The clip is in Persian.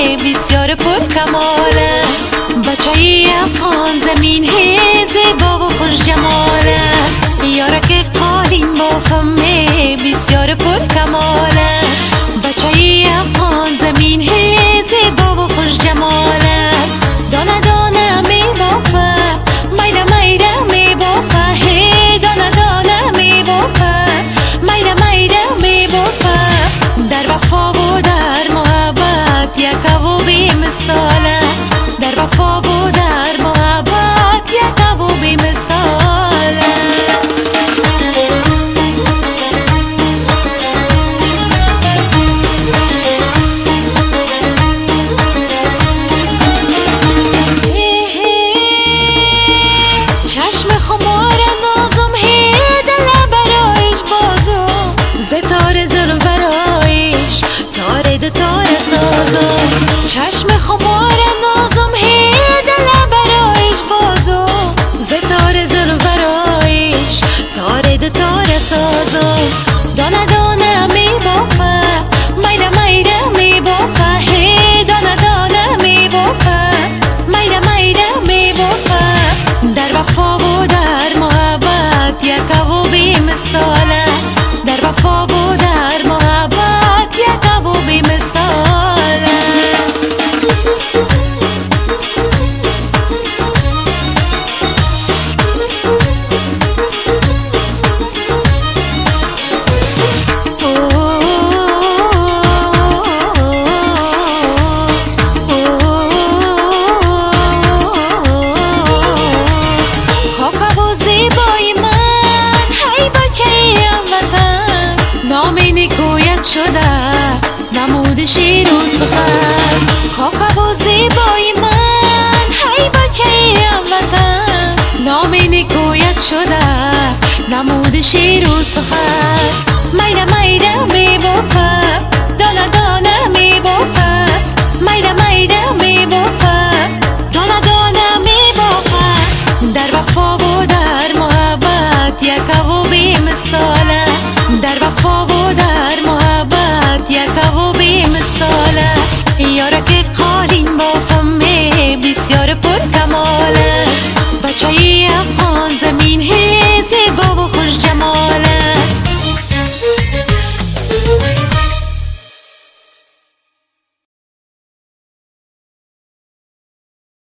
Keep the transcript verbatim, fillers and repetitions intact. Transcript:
بسیار پر کمال است. بچه افغان زمین ہے زیبا و خوش جمال است. یارک قالین بافم بسیار پر کمال است. بچه افغان زمین ہے زیبا و خوش جمال است. دانه دانه می بافه میده میده می بافه هی دانه دانه می بافه میده میده می بافه. در وفا و در محبت یک و بی مثاله. در وفا و در محبت یک و بی مثاله. چشم خمار نازم هی دل برایش بازو زتار زل برایش تاره ده تاره سازم. چشم خمار نازم هی دل برایش بازو زتار زل برایش تاره ده تاره سازم. دانه دانه می بافه میده میده می بافه هی دانه دانه می بافه میده میده می بافه. در وفا و در محبت یک و بی مثاله. در وفا و در محبت یک و بی مثاله. شده نمود شیر و سخن خاک و زیبای من هی بچه وطن. نام نیکویت شده نمود شیر و سخن. میده میده می بافه دانه دانه می بافه میده میده می بافه دانه دانه می بافه. در وفا و در محبت یک و بی مثاله. در وفا و در محبت یک و بی مثاله. یارک قالین بافم بسیار پر کمال است. بچه افغان زمین ہے زیبا و خوش جمال.